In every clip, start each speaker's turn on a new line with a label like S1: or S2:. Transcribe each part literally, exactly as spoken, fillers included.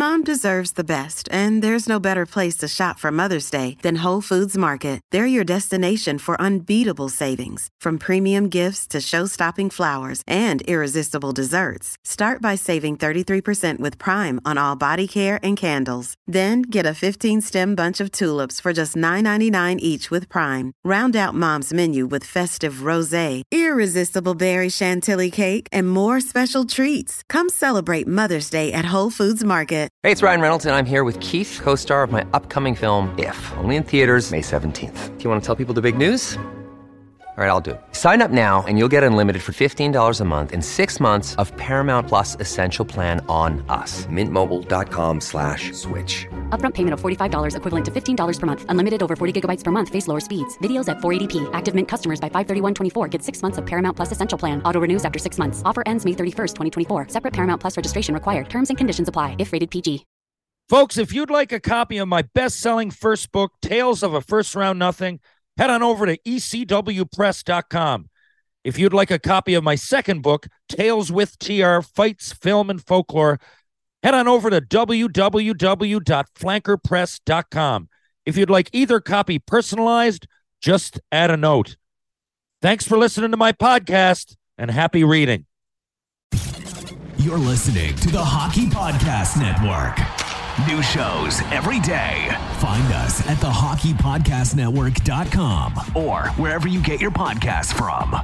S1: Mom deserves the best, and there's no better place to shop for Mother's Day than Whole Foods Market. They're your destination for unbeatable savings, from premium gifts to show-stopping flowers and irresistible desserts. Start by saving thirty-three percent with Prime on all body care and candles. Then get a fifteen-stem bunch of tulips for just nine ninety-nine each with Prime. Round out Mom's menu with festive rosé, irresistible berry chantilly cake, and more special treats. Come celebrate Mother's Day at Whole Foods Market.
S2: Hey, it's Ryan Reynolds, and I'm here with Keith, co-star of my upcoming film, If, only in theaters May seventeenth. Do you want to tell people the big news? All right, I'll do it. Sign up now and you'll get unlimited for fifteen dollars a month and six months of Paramount Plus Essential Plan on us. Mint Mobile dot com slash switch.
S3: Upfront payment of forty-five dollars equivalent to fifteen dollars per month. Unlimited over forty gigabytes per month. Face lower speeds. Videos at four eighty p. Active Mint customers by five thirty-one twenty-four get six months of Paramount Plus Essential Plan. Auto renews after six months. Offer ends May thirty-first, twenty twenty-four. Separate Paramount Plus registration required. Terms and conditions apply if rated P G.
S4: Folks, if you'd like a copy of my best-selling first book, Tales of a First Round Nothing, head on over to E C W press dot com. If you'd like a copy of my second book, Tales with T R, Fights, Film, and Folklore, head on over to w w w dot flanker press dot com. If you'd like either copy personalized, just add a note. Thanks for listening to my podcast, and happy reading.
S5: You're listening to the Hockey Podcast Network. New shows every day. Find us at the hockey podcast network dot com or wherever you get your podcasts from.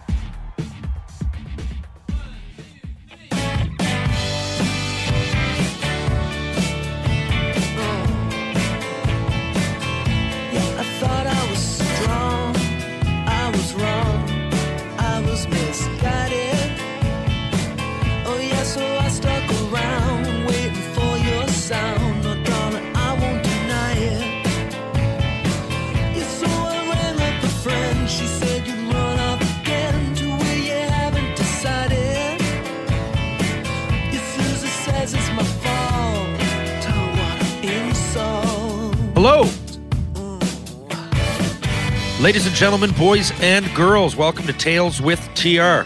S6: I thought I was strong. I was wrong. I was misguided. Oh yeah, so I stuck around waiting for your sound. No, darling, I won't deny it. Yeah, so I ran up a friend. She said you'd run off again to where you haven't decided. Yeah, Susie says it's my fault. Tell what insult.
S4: Hello. Ladies and gentlemen, boys and girls, welcome to Tales with T R.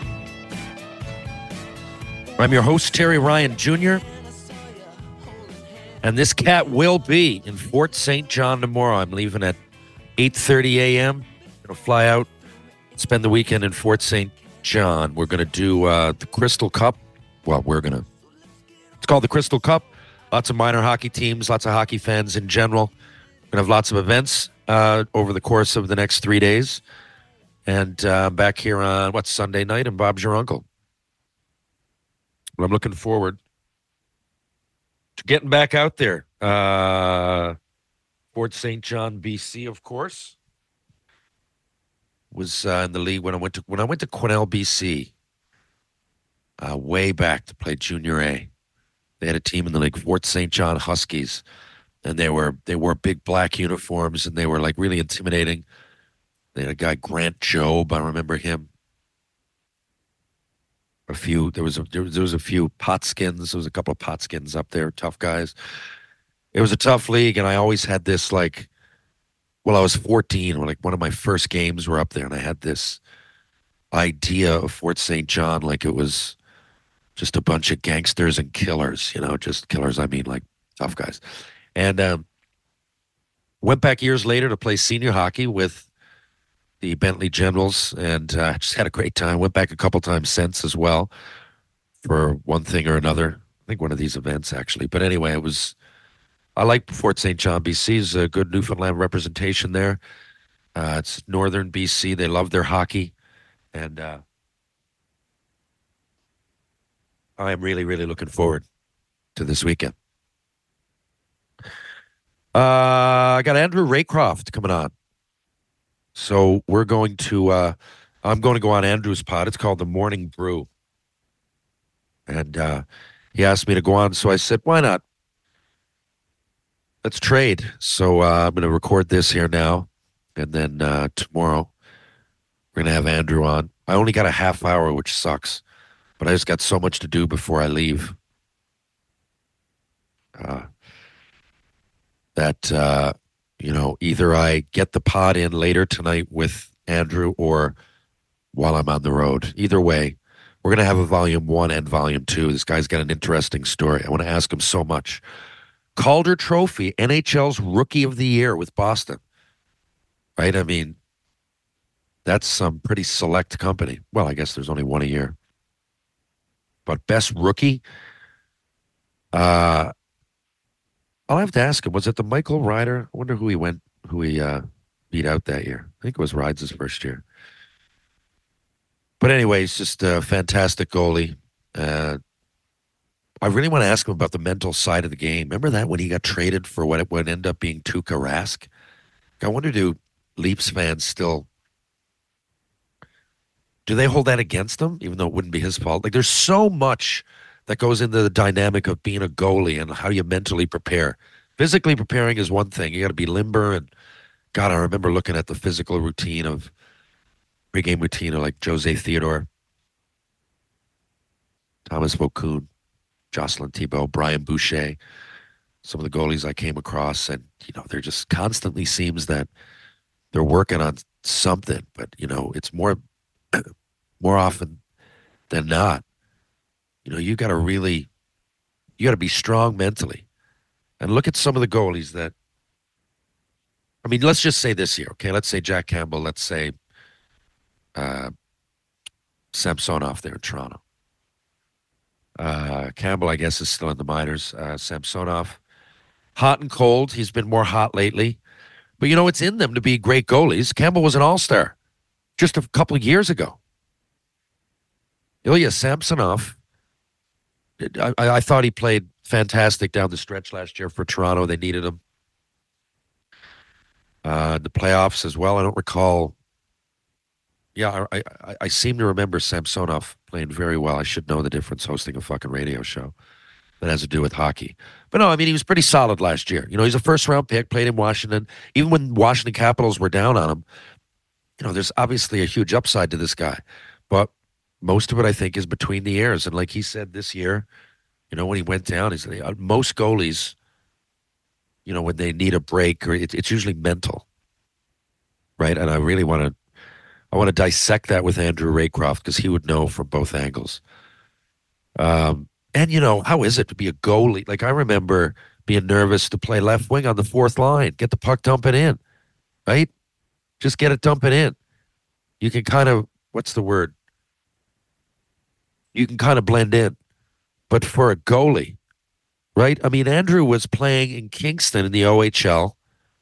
S4: I'm your host, Terry Ryan Junior And this cat will be in Fort Saint John tomorrow. I'm leaving at eight thirty a.m. Going to fly out, spend the weekend in Fort Saint John. We're going to do uh, the Crystal Cup. Well, we're going to. It's called the Crystal Cup. Lots of minor hockey teams, lots of hockey fans in general. We're going to have lots of events uh, over the course of the next three days. And uh, back here on, what, Sunday night, and Bob's your uncle. But I'm looking forward to getting back out there. Uh, Fort Saint John, B C, of course, was uh, in the league when I went to when I went to Quesnel, B C, uh, way back to play Junior A. They had a team in the league, Fort Saint John Huskies, and they were they wore big black uniforms, and they were like really intimidating. They had a guy, Grant Job, I remember him. A few, there was a, there was, there was a few Potskins. There was a couple of Potskins up there, tough guys. It was a tough league, and I always had this, like, well, I was fourteen, when, like, one of my first games were up there, and I had this idea of Fort Saint John like it was just a bunch of gangsters and killers, you know, just killers, I mean, like, tough guys. And um, went back years later to play senior hockey with the Bentley Generals, and uh, just had a great time. Went back a couple times since as well for one thing or another. I think one of these events, actually. But anyway, it was, I like Fort Saint John, B C. Is a good Newfoundland representation there. Uh, it's northern B C. They love their hockey. And uh, I am really, really looking forward to this weekend. Uh, I got Andrew Raycroft coming on. So we're going to, uh, I'm going to go on Andrew's pod. It's called The Morning Brew. And uh, he asked me to go on, so I said, why not? Let's trade. So uh, I'm going to record this here now, and then uh, tomorrow we're going to have Andrew on. I only got a half hour, which sucks, but I just got so much to do before I leave. Uh, that... Uh, You know, either I get the pod in later tonight with Andrew or while I'm on the road. Either way, We're going to have a volume one and volume two. This guy's got an interesting story. I want to ask him so much. Calder Trophy, N H L's Rookie of the Year with Boston. Right? I mean, that's some pretty select company. Well, I guess there's only one a year. But best rookie? Uh, I'll have to ask him. Was it the Michael Ryder? I wonder who he went, who he uh, beat out that year. I think it was Rides' first year. But anyway, he's just a fantastic goalie. Uh, I really want to ask him about the mental side of the game. Remember that when he got traded for what it would end up being Tuukka Rask? I wonder, do Leafs fans still, do they hold that against him, even though it wouldn't be his fault? Like, there's so much that goes into the dynamic of being a goalie and how you mentally prepare. Physically preparing is one thing. You got to be limber. And, God, I remember looking at the physical routine of, pre-game routine of like Jose Theodore, Thomas Vokoun, Jocelyn Thibault, Brian Boucher, some of the goalies I came across. And, you know, there just constantly seems that they're working on something. But, you know, it's more, more often than not, you know, you got to really, you got to be strong mentally. And look at some of the goalies that, I mean, let's just say this year, okay? Let's say Jack Campbell, let's say uh, Samsonov there in Toronto. Uh, Campbell, I guess, is still in the minors. Uh, Samsonov, hot and cold. He's been more hot lately. But, you know, it's in them to be great goalies. Campbell was an all-star just a couple of years ago. Ilya Samsonov, I, I thought he played fantastic down the stretch last year for Toronto. They needed him. Uh, the playoffs as well. I don't recall. Yeah, I, I I seem to remember Samsonov playing very well. I should know the difference hosting a fucking radio show that has to do with hockey. But no, I mean, he was pretty solid last year. You know, he's a first-round pick, played in Washington. Even when Washington Capitals were down on him, you know, there's obviously a huge upside to this guy. But most of it, I think, is between the ears. And like he said this year, you know, when he went down, he said, most goalies, you know, when they need a break, or it, it's usually mental, right? And I really want to, I want to dissect that with Andrew Raycroft because he would know from both angles. Um, and, you know, how is it to be a goalie? Like, I remember being nervous to play left wing on the fourth line, get the puck dumping in, right? Just get it dumping in. You can kind of, what's the word? You can kind of blend in. But for a goalie, right? I mean, Andrew was playing in Kingston in the O H L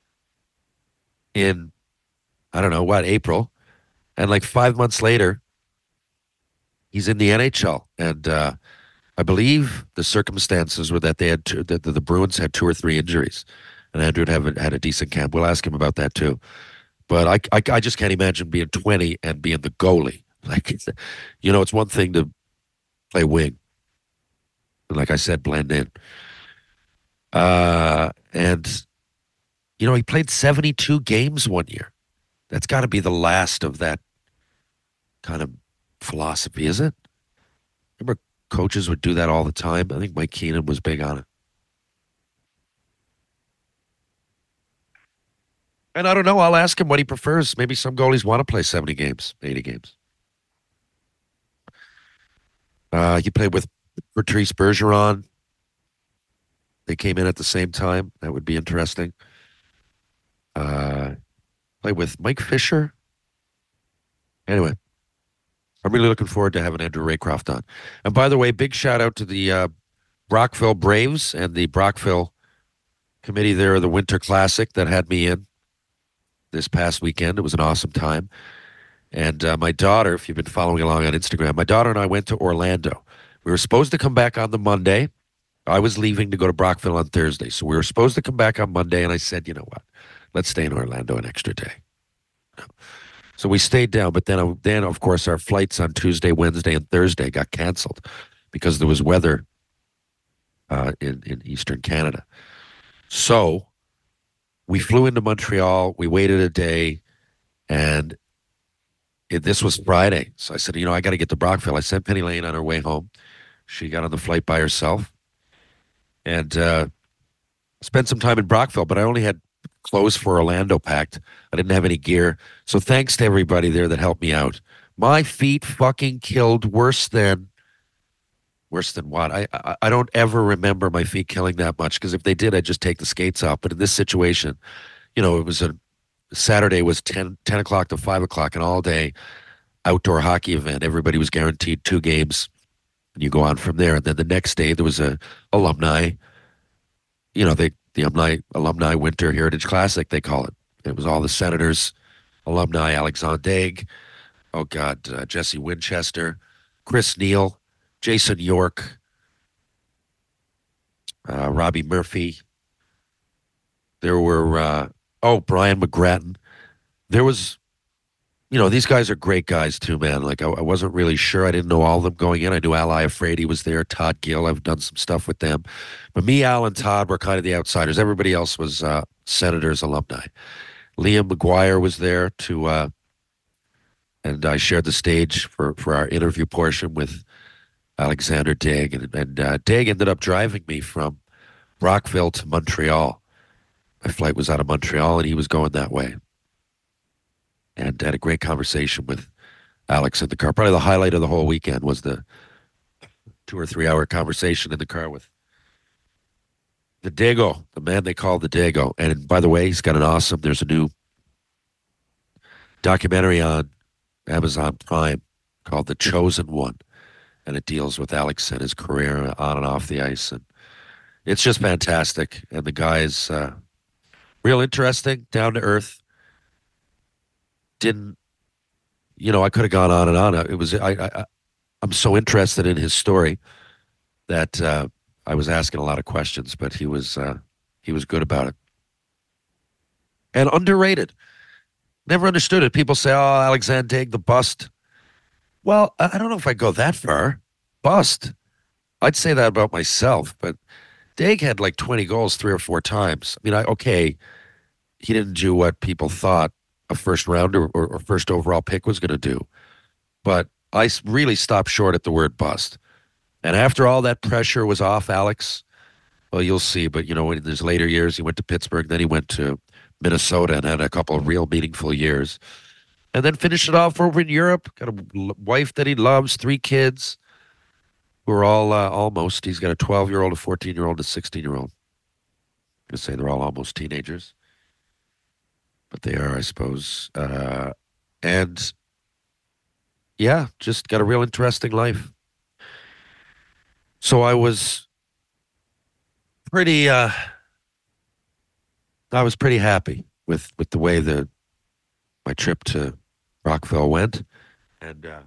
S4: in, I don't know, what, April. And like five months later, he's in the N H L. And uh, I believe the circumstances were that they had two, that the Bruins had two or three injuries. And Andrew had, a, had a decent camp. We'll ask him about that too. But I, I, I just can't imagine being twenty and being the goalie. Like, you know, it's one thing to play wing. And like I said, blend in. Uh, and, you know, he played seventy-two games one year. That's got to be the last of that kind of philosophy, is it? Remember coaches would do that all the time? I think Mike Keenan was big on it. And I don't know. I'll ask him what he prefers. Maybe some goalies want to play seventy games, eighty games. Uh, he played with Patrice Bergeron. They came in at the same time. That would be interesting. Uh, played with Mike Fisher. Anyway, I'm really looking forward to having Andrew Raycroft on. And by the way, big shout out to the uh, Brockville Braves and the Brockville committee there of the Winter Classic that had me in this past weekend. It was an awesome time. And uh, my daughter, if you've been following along on Instagram, my daughter and I went to Orlando. We were supposed to come back on the Monday. I was leaving to go to Brockville on Thursday. So we were supposed to come back on Monday, and I said, you know what? Let's stay in Orlando an extra day. So we stayed down, but then, then of course, our flights on Tuesday, Wednesday, and Thursday got canceled because there was weather uh, in, in Eastern Canada. So we flew into Montreal. We waited a day, and it, this was Friday. So I said, you know, I got to get to Brockville. I sent Penny Lane on her way home. She got on the flight by herself and uh, spent some time in Brockville, but I only had clothes for Orlando packed. I didn't have any gear. So thanks to everybody there that helped me out. My feet fucking killed worse than, worse than what? I, I, I don't ever remember my feet killing that much, because if they did, I'd just take the skates off. But in this situation, you know, it was a, Saturday was ten, ten o'clock to five o'clock, an all day outdoor hockey event. Everybody was guaranteed two games, and you go on from there. And then the next day there was a alumni, you know, they, the alumni, alumni Winter Heritage Classic, they call it. It was all the Senators, alumni, Alexandre Daig, oh God, uh, Jesse Winchester, Chris Neal, Jason York, uh, Robbie Murphy. There were, uh, oh, Brian McGrattan. There was, you know, these guys are great guys too, man. Like, I, I wasn't really sure. I didn't know all of them going in. I knew Al Iafrate was there, Todd Gill. I've done some stuff with them. But me, Al, and Todd were kind of the outsiders. Everybody else was uh, Senators alumni. Liam McGuire was there to, uh, and I shared the stage for, for our interview portion with Alexandre Daig. And, and uh, Daig ended up driving me from Brockville to Montreal. My flight was out of Montreal, and he was going that way. And had a great conversation with Alex in the car. Probably the highlight of the whole weekend was the two or three hour conversation in the car with the Dago, the man they call the Dago. And by the way, he's got an awesome, there's a new documentary on Amazon Prime called The Chosen One. And it deals with Alex and his career on and off the ice. And it's just fantastic. And the guy's uh, real interesting, down to earth. Didn't, you know, I could have gone on and on. It was, I, I, I'm so interested in his story that uh, I was asking a lot of questions, but he was, uh, he was good about it. And underrated. Never understood it. People say, oh, Alexandre Daig, the bust. Well, I don't know if I go that far. Bust. I'd say that about myself, but Daig had like twenty goals three or four times. I mean, I, okay, he didn't do what people thought a first rounder or, or first overall pick was going to do. But I really stopped short at the word bust. And after all that pressure was off Alex, well, you'll see. But, you know, in his later years, he went to Pittsburgh, then he went to Minnesota and had a couple of real meaningful years. And then finished it off over in Europe. Got a wife that he loves, three kids who are all uh, almost. He's got a twelve-year-old, a fourteen-year-old, a sixteen-year-old. I'm going to say they're all almost teenagers. But they are, I suppose. Uh, and, yeah, just got a real interesting life. So I was pretty, uh, I was pretty happy with, with the way the my trip to Brockville went. And uh,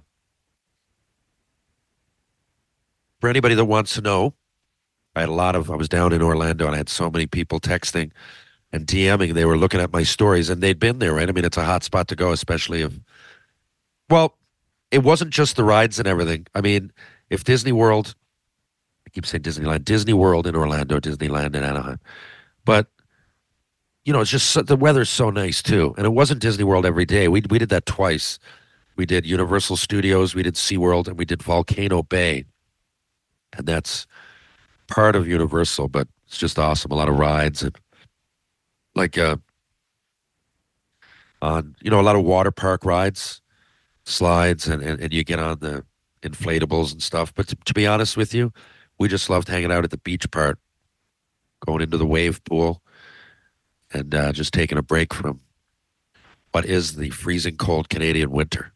S4: for anybody that wants to know, I had a lot of, I was down in Orlando and I had so many people texting and DMing. They were looking at my stories and they'd been there, right? I mean, it's a hot spot to go, especially if, well, it wasn't just the rides and everything. I mean, if Disney World, I keep saying Disneyland, Disney World in Orlando, Disneyland in Anaheim, but you know, it's just, so, the weather's so nice too. And it wasn't Disney World every day. We we did that twice. We did Universal Studios, we did SeaWorld, and we did Volcano Bay. And that's part of Universal, but it's just awesome. A lot of rides and like, uh, on, you know, a lot of water park rides, slides, and, and, and you get on the inflatables and stuff. But to, to be honest with you, we just loved hanging out at the beach part, going into the wave pool, and uh, just taking a break from what is the freezing cold Canadian winter.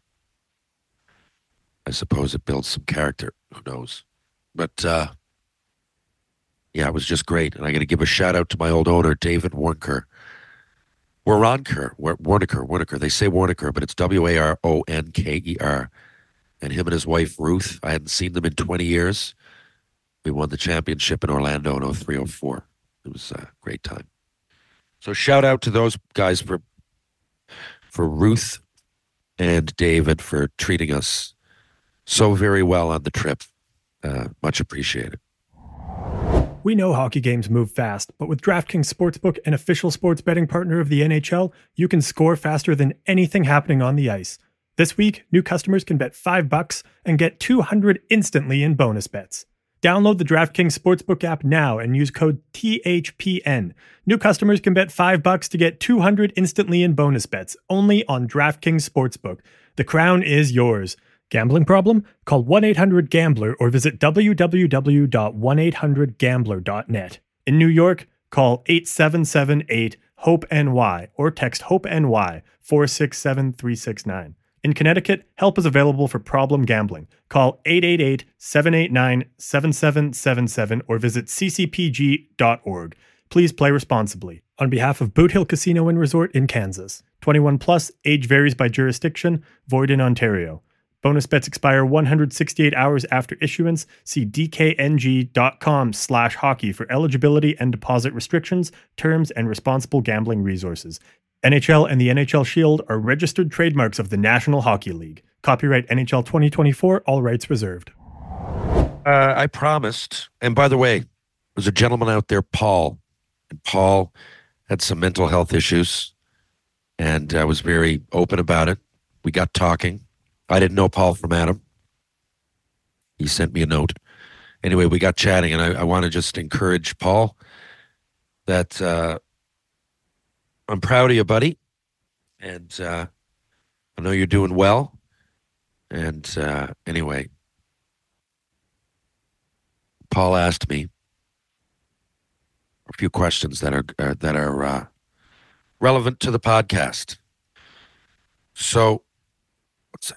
S4: I suppose it builds some character. Who knows? But, uh, yeah, it was just great. And I got to give a shout out to my old owner, David Warnker. Waronker, Warnaker, Warnaker. They say Warnaker, but it's W A R O N K E R. And him and his wife, Ruth, I hadn't seen them in twenty years. We won the championship in Orlando in oh three oh four. It was a great time. So shout out to those guys for for Ruth and David for treating us so very well on the trip. Uh, much appreciated.
S7: We know hockey games move fast, but with DraftKings Sportsbook, an official sports betting partner of the N H L, you can score faster than anything happening on the ice. This week, new customers can bet five bucks and get two hundred instantly in bonus bets. Download the DraftKings Sportsbook app now and use code T H P N. New customers can bet five bucks to get two hundred instantly in bonus bets only on DraftKings Sportsbook. The crown is yours. Gambling problem? Call one eight hundred gambler or visit w w w dot one eight hundred gambler dot net. In New York, call eight seven seven eight HOPE N Y or text HOPE-N-Y four six seven three six nine. In Connecticut, help is available for problem gambling. Call eight eight eight seven eight nine seven seven seven seven or visit c c p g dot org. Please play responsibly. On behalf of Boot Hill Casino and Resort in Kansas. twenty-one plus, age varies by jurisdiction, void in Ontario. Bonus bets expire one hundred sixty-eight hours after issuance. See dkng.com slash hockey for eligibility and deposit restrictions, terms, and responsible gambling resources. N H L and the N H L Shield are registered trademarks of the National Hockey League. Copyright N H L twenty twenty-four, all rights reserved.
S4: Uh, I promised, and by the way, there's a gentleman out there, Paul, and Paul had some mental health issues, and I was very open about it. We got talking. I didn't know Paul from Adam. He sent me a note. Anyway, we got chatting, and I, I want to just encourage Paul that uh, I'm proud of you, buddy, and uh, I know you're doing well. And uh, anyway, Paul asked me a few questions that are uh, that are uh, relevant to the podcast. So, let's see.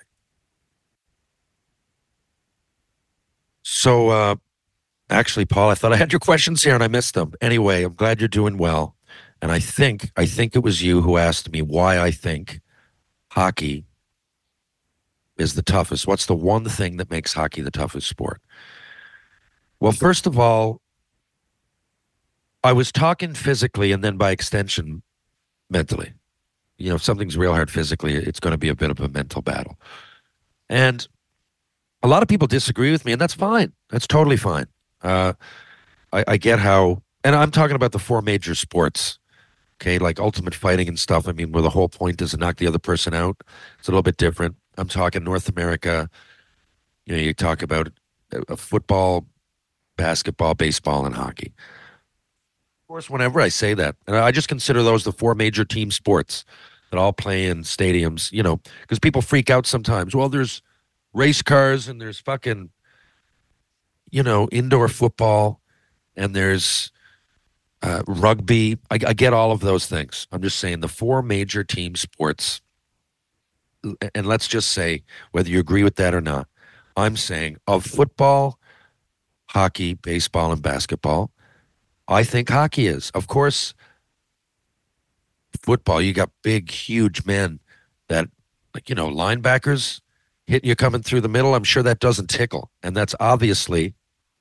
S4: So, uh, actually, Paul, I thought I had your questions here and I missed them. Anyway, I'm glad you're doing well. And I think, I think it was you who asked me why I think hockey is the toughest. What's the one thing that makes hockey the toughest sport? Well, first of all, I was talking physically and then by extension, mentally. You know, if something's real hard physically, it's going to be a bit of a mental battle. And a lot of people disagree with me, and that's fine. That's totally fine. Uh, I, I get how, and I'm talking about the four major sports, okay, like ultimate fighting and stuff. I mean, where the whole point is to knock the other person out. It's a little bit different. I'm talking North America. You know, you talk about a football, basketball, baseball, and hockey. Of course, whenever I say that, and I just consider those the four major team sports that all play in stadiums, you know, because people freak out sometimes. Well, there's race cars and there's fucking, you know, indoor football and there's uh, rugby. I, I get all of those things. I'm just saying the four major team sports, and let's just say whether you agree with that or not, I'm saying of football, hockey, baseball, and basketball, I think hockey is. Of course, football, you got big, huge men that, like, you know, linebackers hitting you coming through the middle. I'm sure that doesn't tickle. And that's obviously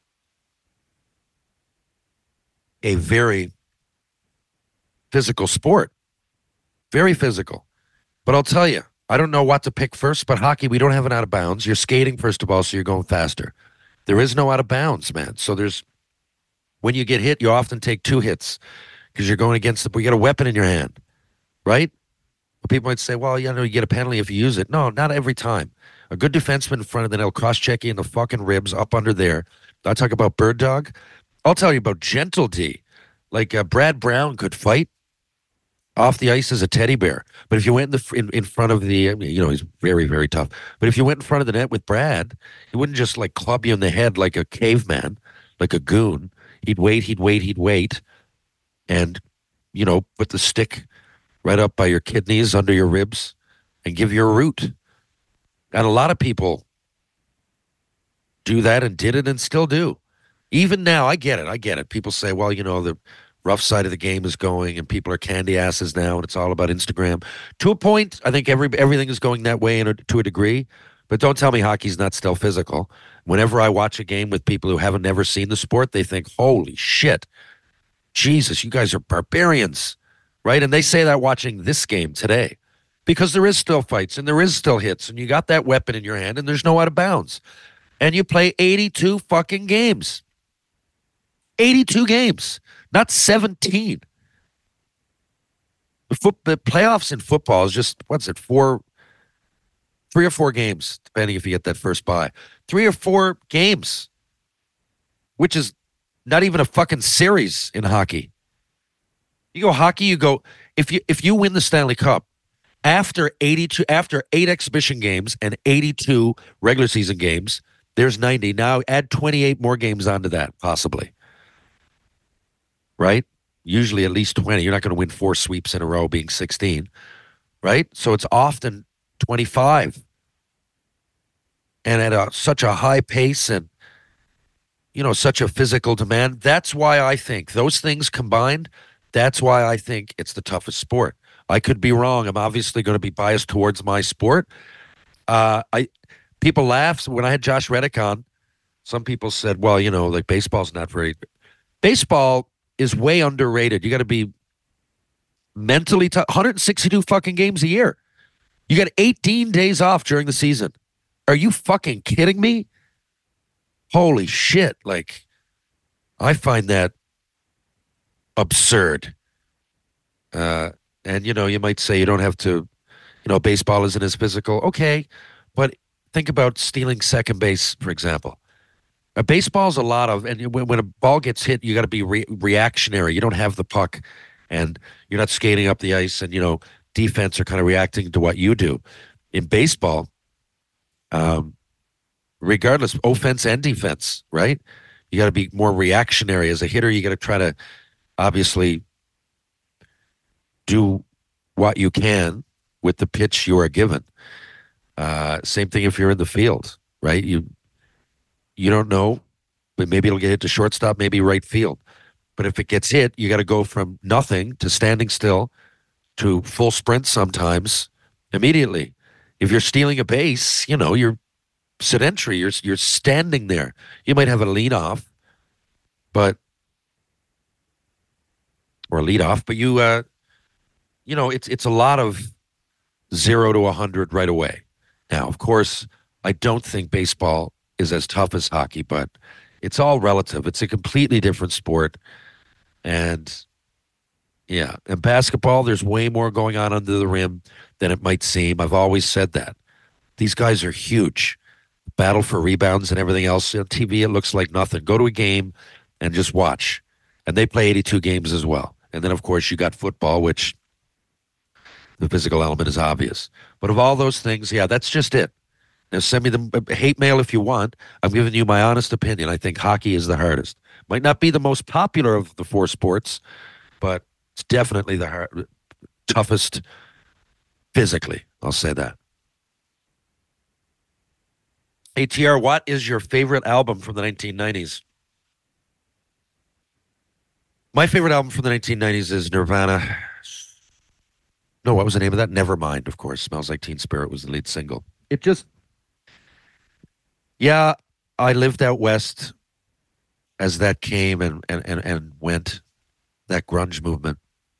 S4: a very physical sport. Very physical. But I'll tell you, I don't know what to pick first, but hockey, we don't have an out of bounds. You're skating, first of all, so you're going faster. There is no out of bounds, man. So there's, when you get hit, you often take two hits because you're going against the, you got a weapon in your hand, right? People might say, well, you know, you get a penalty if you use it. No, not every time. A good defenseman in front of the net will cross-check you in the fucking ribs up under there. I talk about Bird Dog. I'll tell you about Gentle D. Like uh, Brad Brown could fight off the ice as a teddy bear. But if you went in, the, in, in front of the, I mean, you know, he's very, very tough. But if you went in front of the net with Brad, he wouldn't just like club you in the head like a caveman, like a goon. He'd wait, he'd wait, he'd wait. And, you know, put the stick right up by your kidneys, under your ribs, and give you a root. And a lot of people do that and did it and still do. Even now, I get it. I get it. People say, well, you know, the rough side of the game is going and people are candy asses now and it's all about Instagram. To a point, I think every everything is going that way in a, to a degree. But don't tell me hockey's not still physical. Whenever I watch a game with people who haven't never seen the sport, they think, holy shit, Jesus, you guys are barbarians, right? And they say that watching this game today. Because there is still fights and there is still hits and you got that weapon in your hand and there's no out of bounds. And you play eighty-two fucking games. eighty-two games, not seventeen. The, foot, the playoffs in football is just, what's it, four, three or four games, depending if you get that first bye. Three or four games, which is not even a fucking series in hockey. You go hockey, you go, if you if you win the Stanley Cup, After eighty-two, after eight exhibition games and eighty-two regular season games, there's ninety. Now add twenty-eight more games onto that, possibly. Right? Usually at least twenty. You're not going to win four sweeps in a row being sixteen. Right? So it's often twenty-five. And at a, such a high pace and, you know, such a physical demand. That's why I think those things combined, that's why I think it's the toughest sport. I could be wrong. I'm obviously going to be biased towards my sport. Uh, I people laugh. When I had Josh Reddick on, some people said, well, you know, like baseball's not very – baseball is way underrated. You got to be mentally tough. one hundred sixty-two fucking games a year. You got eighteen days off during the season. Are you fucking kidding me? Holy shit. Like, I find that absurd. Uh, and, you know, you might say you don't have to, you know, baseball isn't as physical. Okay. But think about stealing second base, for example. A baseball's a lot of, and when, when a ball gets hit, you got to be re- reactionary. You don't have the puck and you're not skating up the ice and, you know, defense are kind of reacting to what you do. In baseball, um, regardless, offense and defense, right? You got to be more reactionary. As a hitter, you got to try to obviously do what you can with the pitch you are given. Uh, same thing if you're in the field, right? You you don't know, but maybe it'll get hit to shortstop, maybe right field. But if it gets hit, you got to go from nothing to standing still to full sprint sometimes immediately. If you're stealing a base, you know, you're sedentary. You're you're standing there. You might have a lead off, but or a lead off, but you uh, you know, it's it's a lot of zero to a hundred right away. Now, of course, I don't think baseball is as tough as hockey, but it's all relative. It's a completely different sport, and yeah, and basketball, there's way more going on under the rim than it might seem. I've always said that. These guys are huge. Battle for rebounds and everything else. On T V, it looks like nothing. Go to a game and just watch. And they play eighty-two games as well. And then, of course, you got football, which the physical element is obvious. But of all those things, yeah, that's just it. Now, send me the hate mail if you want. I'm giving you my honest opinion. I think hockey is the hardest. Might not be the most popular of the four sports, but it's definitely the hard, toughest physically. I'll say that. A T R, what is your favorite album from the nineteen nineties? My favorite album from the nineteen nineties is Nirvana. No, what was the name of that? Nevermind, of course. Smells Like Teen Spirit was the lead single. It just, yeah, I lived out west as that came and, and, and, and went, that grunge movement.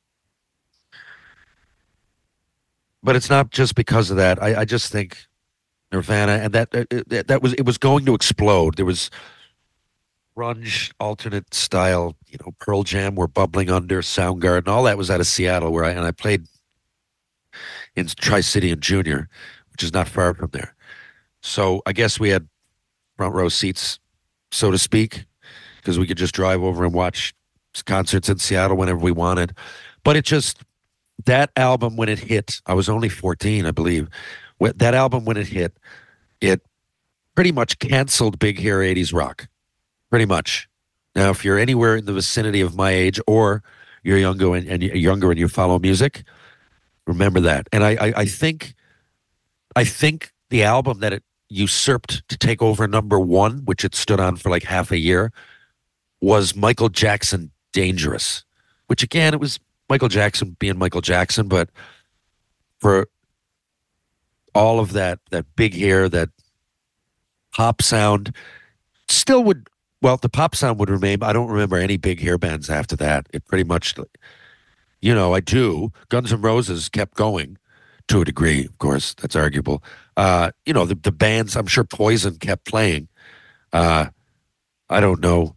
S4: But it's not just because of that. I, I just think Nirvana, and that, that that was it was going to explode. There was grunge, alternate style, you know, Pearl Jam were bubbling under, Soundgarden, all that was out of Seattle, where I and I played in Tri-City and Junior, which is not far from there. So I guess we had front row seats, so to speak, because we could just drive over and watch concerts in Seattle whenever we wanted. But it just, that album when it hit, I was only fourteen, I believe. That album when it hit, it pretty much canceled big hair eighties rock. Pretty much. Now, if you're anywhere in the vicinity of my age, or you're younger and, and younger and you follow music, remember that. And I, I, I think, I think the album that it usurped to take over number one, which it stood on for like half a year, was Michael Jackson Dangerous. Which again, it was Michael Jackson being Michael Jackson, but for all of that, that big hair, that pop sound, still would, well, the pop sound would remain. I don't remember any big hair bands after that. It pretty much, you know, I do. Guns N' Roses kept going to a degree, of course. That's arguable. Uh, you know, the, the bands, I'm sure Poison kept playing. Uh, I don't know.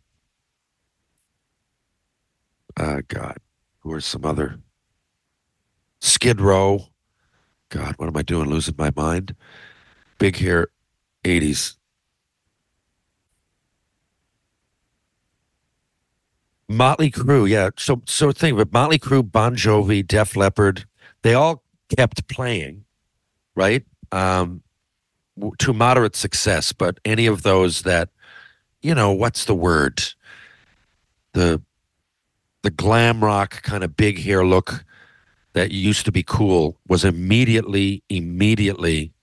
S4: Uh, God, who are some other? Skid Row. God, what am I doing? Losing my mind. Big hair, eighties. Motley Crue, yeah. So, so think of it. Motley Crue, Bon Jovi, Def Leppard, they all kept playing, right? Um, w- to moderate success, but any of those that, you know, what's the word? The the glam rock kind of big hair look that used to be cool was immediately, immediately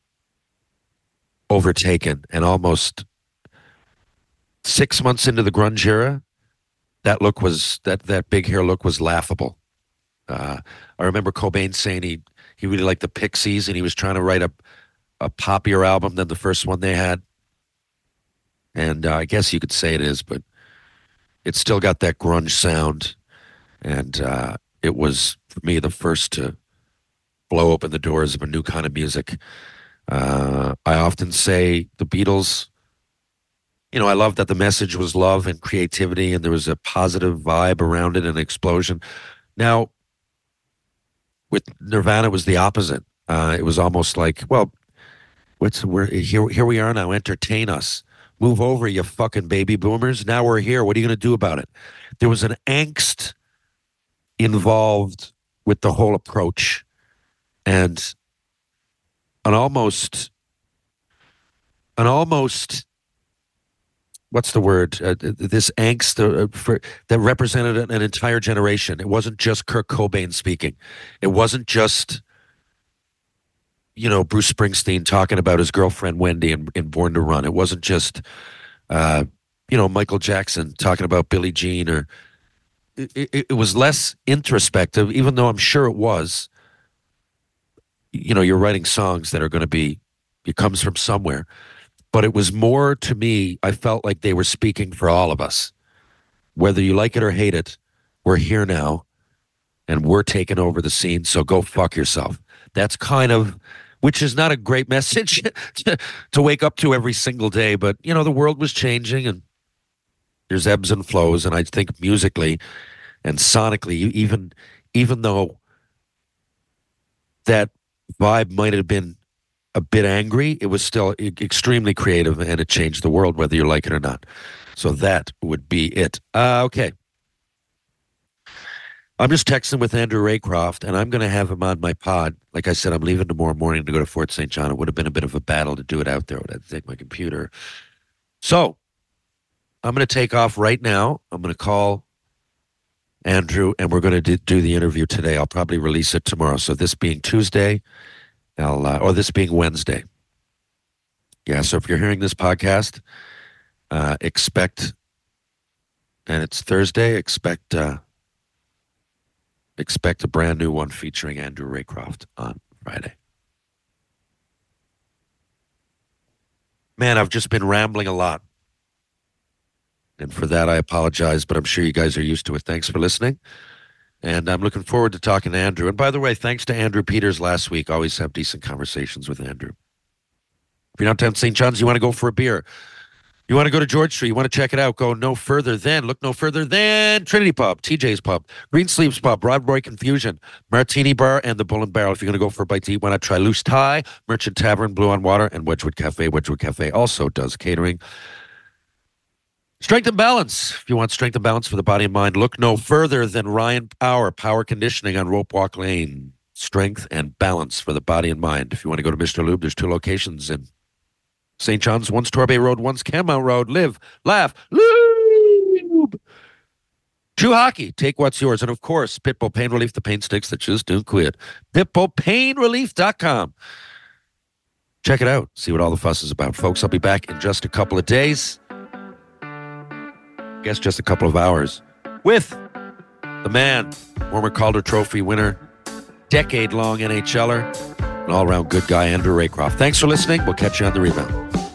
S4: overtaken, and almost six months into the grunge era, that look was that that big hair look was laughable. Uh, I remember Cobain saying he he really liked the Pixies, and he was trying to write a a poppier album than the first one they had. And uh, I guess you could say it is, but it's still got that grunge sound, and uh, it was for me the first to blow open the doors of a new kind of music. Uh, I often say the Beatles, you know, I love that the message was love and creativity, and there was a positive vibe around it and an explosion. Now, with Nirvana, it was the opposite. Uh, it was almost like, well, what's we're here? Here we are now. Entertain us. Move over, you fucking baby boomers. Now we're here. What are you going to do about it? There was an angst involved with the whole approach, and an almost, an almost, what's the word? Uh, this angst uh, for, that represented an, an entire generation. It wasn't just Kurt Cobain speaking. It wasn't just, you know, Bruce Springsteen talking about his girlfriend Wendy in, in Born to Run. It wasn't just, uh, you know, Michael Jackson talking about Billie Jean, or it, it, it was less introspective, even though I'm sure it was. You know, you're writing songs that are going to be, it comes from somewhere. But it was more, to me, I felt like they were speaking for all of us. Whether you like it or hate it, we're here now, and we're taking over the scene, so go fuck yourself. That's kind of, which is not a great message to, to wake up to every single day. But, you know, the world was changing, and there's ebbs and flows. And I think musically and sonically, you even, even though that vibe might have been a bit angry, it was still e- extremely creative, and it changed the world, whether you like it or not. So that would be it. Uh, okay. I'm just texting with Andrew Raycroft, and I'm going to have him on my pod. Like I said, I'm leaving tomorrow morning to go to Fort Saint John. It would have been a bit of a battle to do it out there. I would have to take my computer. So I'm going to take off right now. I'm going to call Andrew, and we're going to do the interview today. I'll probably release it tomorrow. So this being Tuesday, I'll, uh, or this being Wednesday. Yeah, so if you're hearing this podcast, uh, expect, and it's Thursday, expect... Uh, Expect a brand new one featuring Andrew Raycroft on Friday. Man, I've just been rambling a lot. And for that, I apologize, but I'm sure you guys are used to it. Thanks for listening. And I'm looking forward to talking to Andrew. And by the way, thanks to Andrew Peters last week. Always have decent conversations with Andrew. If you're downtown Saint John's, you want to go for a beer. You want to go to George Street, you want to check it out, go no further than, look no further than Trinity Pub, T J's Pub, Green Sleeves Pub, Broadway Confusion, Martini Bar, and the Bull and Barrel. If you're going to go for a bite to eat, why not try Loose Tie, Merchant Tavern, Blue on Water, and Wedgwood Cafe. Wedgwood Cafe also does catering. Strength and balance. If you want strength and balance for the body and mind, look no further than Ryan Power, Power Conditioning on Rope Walk Lane. Strength and balance for the body and mind. If you want to go to Mister Lube, there's two locations in Saint John's, one's Torbay Road, one's Canmount Road. Live, laugh, lube. True Hockey, take what's yours. And of course, Pitbull Pain Relief, the pain sticks that just don't quit. pitbull pain relief dot com. Check it out. See what all the fuss is about. Folks, I'll be back in just a couple of days. I guess just a couple of hours. With the man, former Calder Trophy winner, decade-long NHLer, an all-around good guy, Andrew Raycroft. Thanks for listening. We'll catch you on the rebound.